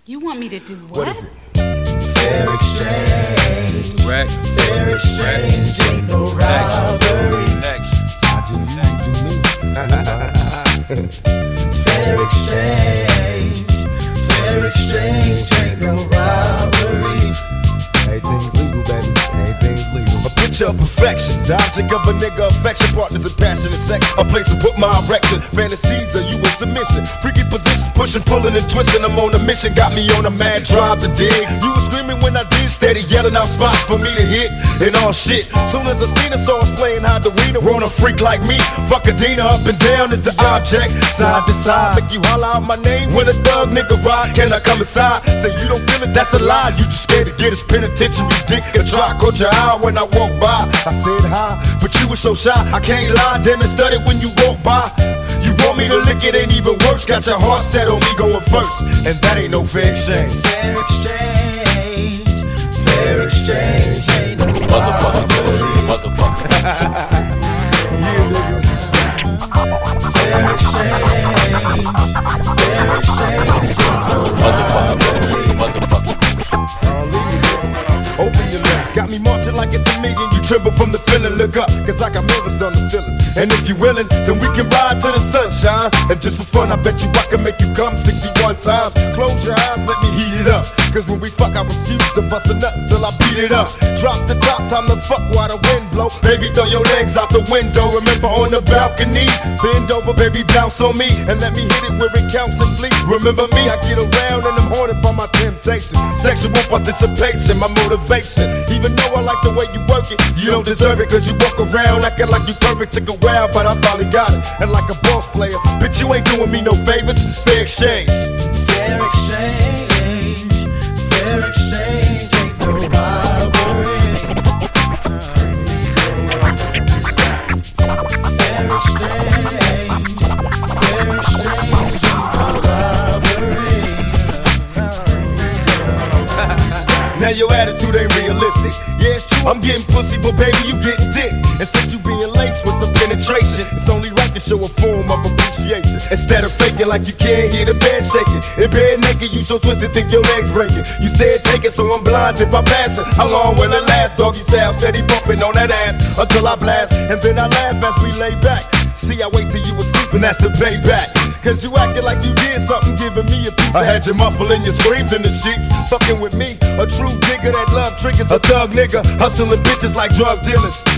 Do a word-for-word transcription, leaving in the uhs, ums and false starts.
You want me to do what? What is it? Fair exchange. Right. Fair exchange. Ain't no robbery. Next. I do you, you do me. Fair exchange. Fair exchange. Ain't no robbery. Everything's legal, baby. Everything's legal. A picture of perfection. The object of a nigga affection. Partners in passionate sex. A place to put my erection. Fantasies are you in submission. Freaky position. Pushing, pulling, and twisting. I'm on a mission. Got me on a mad drive to dig. You was screaming when I did. Steady yelling out spots for me to hit. And all shit. Soon as I seen her, saw us playing hide the wiener. On a freak like me. Fuck a Dina. Up and down is the object. Side to side. Make you holler out my name. When a thug nigga ride. Can I come inside? Say you don't feel it. That's a lie. You just scared to get his penitentiary dick. And try to caught your eye when I walk by. I said hi. But you was so shy. I can't lie. Damn it studied when you walk by. You want me to lick it, ain't even worse. Got your heart set on me going first, and that ain't no fair exchange. Fair exchange, fair exchange, ain't no Motherfucker, motherfucker. Yeah, nigga. Fair exchange, fair exchange, ain't no Motherfucker, motherfucker. I'll leave you there. Open your legs, got me marching like it's a meeting. You tremble from the feeling, look up, cause I got mirrors on the ceiling. And if you willing, then we can ride to the sunshine. And just for fun, I bet you I can make you come sixty-one times. Close your eyes, let me heat it up. Cause when we fuck, I refuse to bust a nut till I beat it up. Drop the top, time to fuck while the wind blow. Baby, throw your legs out the window. Remember on the balcony, bend over, baby, bounce on me. And let me hit it where it counts and fleet. Remember me, I get around and I'm haunted by my temptation. Sexual participation, my motivation. Even though I like the way you work it, you don't deserve it. Cause you walk around acting like you perfect. Took a while, but I finally got it. And like a boss player, bitch, you ain't doing me no favors. Fair exchange. Fair exchange. Fair exchange. Ain't no robbery. Fair exchange. Fair exchange. Ain't no robbery. Now your attitude ain't realistic. Yeah, it's true, I'm getting pussy, but baby, you getting dick. And since you being laced with the penetration, it's only right to show a form of appreciation. Instead of faking like you can't hear the bed shaking. In bed naked, you so twisted, think your legs breaking. You said take it, so I'm blinded by passion. How long will it last? Doggy style, steady bumping on that ass until I blast. And then I laugh as we lay back. See, I wait till you was sleeping, that's the payback. Cause you acted like you did something, giving me a piece. I had you muffling your screams in the sheets. Fucking with me, a true nigga that love triggers. A thug nigga, hustling bitches like drug dealers.